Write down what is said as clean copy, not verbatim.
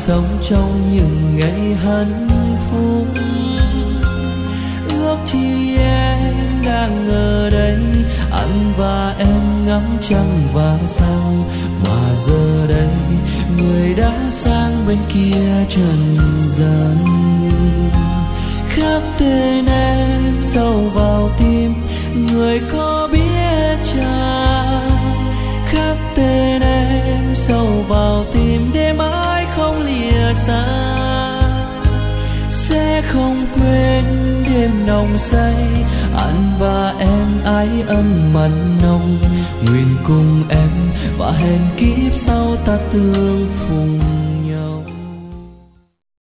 sống trong những ngày hạnh phúc. Ước chi em đang ở đây, anh và em ngắm trăng và sao, mà giờ đây người đã sang bên kia trần gian. Khắc tên em sâu vào tim, người có biết chăng? Khắc tên em sâu vào tim để mãi không lìa xa. Sẽ không quên đêm nồng say, anh và em ái ân mặn nồng. Nguyện cùng em và hẹn kiếp sau ta tương phùng.